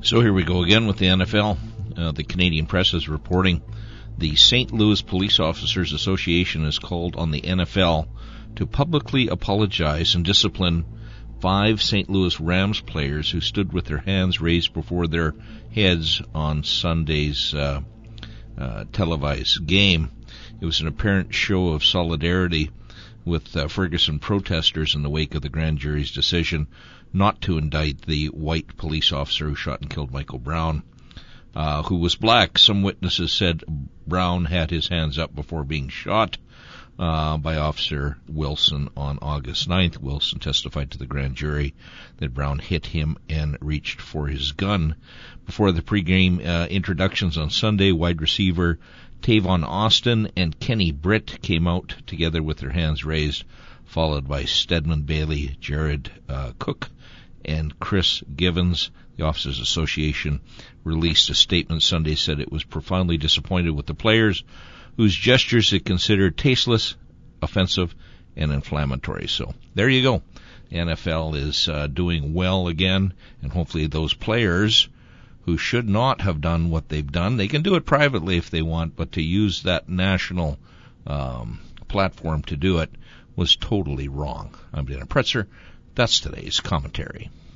So here we go again with the NFL. The Canadian Press is reporting the St. Louis Police Officers Association has called on the NFL to publicly apologize and discipline 5 St. Louis Rams players who stood with their hands raised before their heads on Sunday's televised game. It was an apparent show of solidarity with Ferguson protesters in the wake of the grand jury's decision not to indict the white police officer who shot and killed Michael Brown, who was black. Some witnesses said Brown had his hands up before being shot by Officer Wilson on August 9th. Wilson testified to the grand jury that Brown hit him and reached for his gun. Before the pregame introductions on Sunday, wide receiver Tavon Austin and Kenny Britt came out together with their hands raised, followed by Stedman Bailey, Jared Cook, and Chris Givens. The Officers Association released a statement Sunday, said it was profoundly disappointed with the players whose gestures it considered tasteless, offensive, and inflammatory. So there you go. The NFL is doing well again, and hopefully those players who should not have done what they've done, they can do it privately if they want, but to use that national platform to do it was totally wrong. I'm Dan Pretzer. That's today's commentary.